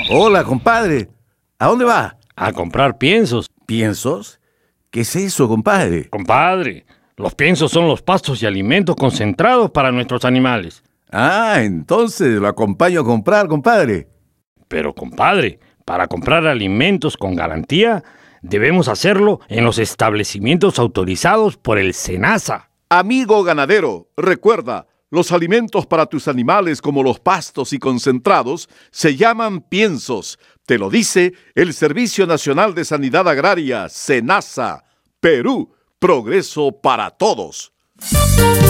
Hola, compadre. ¿A dónde va? A comprar piensos. ¿Piensos? ¿Qué es eso, compadre? Compadre, los piensos son los pastos y alimentos concentrados para nuestros animales. Ah, entonces lo acompaño a comprar, compadre. Pero, compadre, para comprar alimentos con garantía, debemos hacerlo en los establecimientos autorizados por el SENASA. Amigo ganadero, recuerda, los alimentos para tus animales como los pastos y concentrados se llaman piensos. Te lo dice el Servicio Nacional de Sanidad Agraria, SENASA. Perú, progreso para todos.